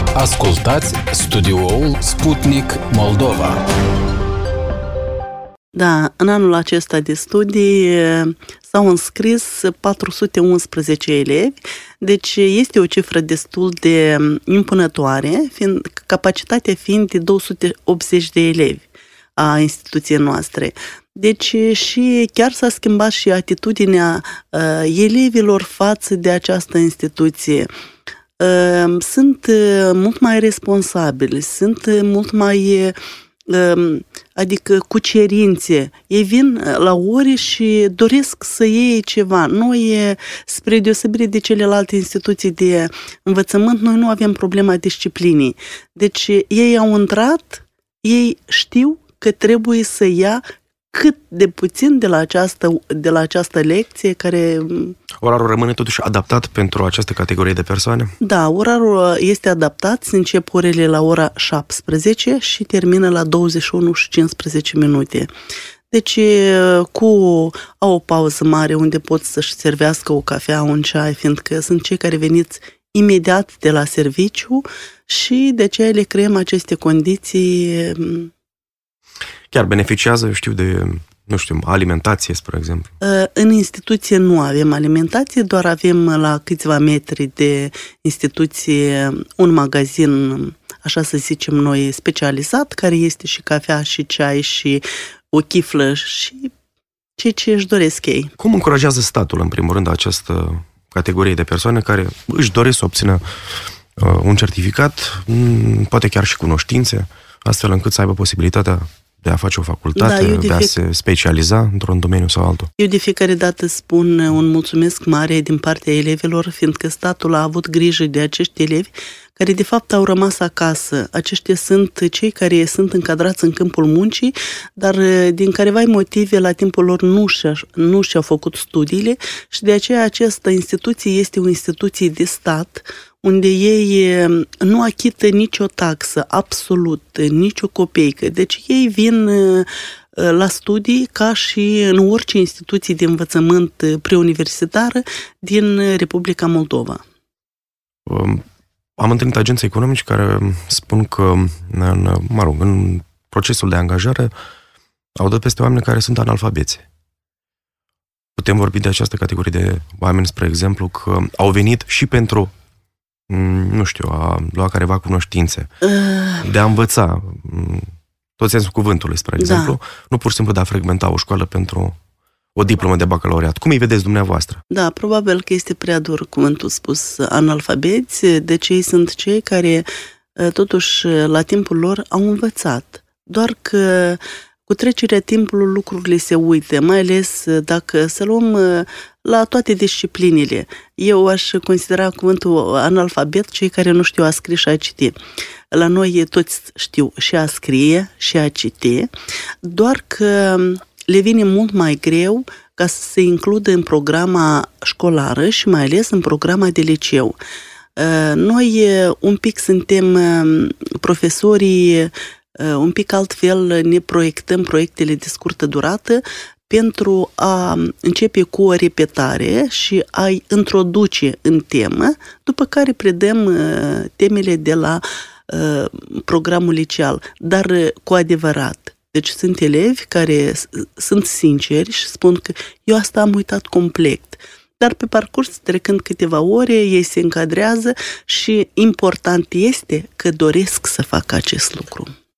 Ascultați studioul Sputnik Moldova. Da, în anul acesta de studii s-au înscris 411 elevi, deci este o cifră destul de impunătoare, capacitatea fiind de 280 de elevi a instituției noastre. Deci și chiar s-a schimbat și atitudinea elevilor față de această instituție. Sunt mult mai responsabili, sunt mult mai... adică cu cerințe. Ei vin la ore și doresc să iei ceva. Noi, spre deosebire de celelalte instituții de învățământ, noi nu avem problema disciplinii. Deci ei au intrat, ei știu că trebuie să ia cât de puțin de la această lecție care... Orarul rămâne totuși adaptat pentru această categorie de persoane? Da, orarul este adaptat, se încep orele la ora 17 și termină la 21 și 15 minute. Deci au o pauză mare unde pot să-și servească o cafea, un ceai, fiindcă sunt cei care veniți imediat de la serviciu și de aceea le creăm aceste condiții. Chiar beneficiază, alimentație, spre exemplu? În instituție nu avem alimentație, doar avem la câțiva metri de instituție un magazin, așa să zicem noi, specializat, care este și cafea, și ceai, și o chiflă, și ce își doresc ei. Cum încurajează statul, în primul rând, această categorie de persoane care își doresc să obțină un certificat, poate chiar și cunoștințe, astfel încât să aibă posibilitatea de a face o facultate, de a se specializa într-un domeniu sau altul? Eu de fiecare dată spun un mulțumesc mare din partea elevilor, fiindcă statul a avut grijă de acești elevi care de fapt au rămas acasă. Aceștia sunt cei care sunt încadrați în câmpul muncii, dar din careva motive la timpul lor nu și-au făcut studiile și de aceea această instituție este o instituție de stat unde ei nu achită nicio taxă, absolut, nicio copeică. Deci ei vin la studii ca și în orice instituție de învățământ preuniversitară din Republica Moldova. Am întâlnit agenții economici care spun că în procesul de angajare au dat peste oameni care sunt analfabeți. Putem vorbi de această categorie de oameni, spre exemplu, că au venit și pentru a lua careva cunoștințe, de a învăța, tot sensul cuvântului, spre exemplu, nu pur și simplu de a frecventa o școală pentru o diplomă de bacalaureat. Cum îi vedeți dumneavoastră? Da, probabil că este prea dur cuvântul spus analfabeți, deci ei sunt cei care totuși la timpul lor au învățat. Doar că cu trecerea timpului lucrurile se uită, mai ales dacă să luăm la toate disciplinile. Eu aș considera cuvântul analfabet cei care nu știu a scrie și a citi. La noi toți știu și a scrie și a citi, doar că le vine mult mai greu ca să se includă în programa școlară și mai ales în programa de liceu. Noi un pic suntem profesorii, un pic altfel ne proiectăm proiectele de scurtă durată pentru a începe cu o repetare și a-i introduce în temă, după care predăm temele de la programul liceal, dar cu adevărat. Deci sunt elevi care sunt sinceri și spun că eu asta am uitat complet. Dar pe parcurs, trecând câteva ore, ei se încadrează și important este că doresc să facă acest lucru.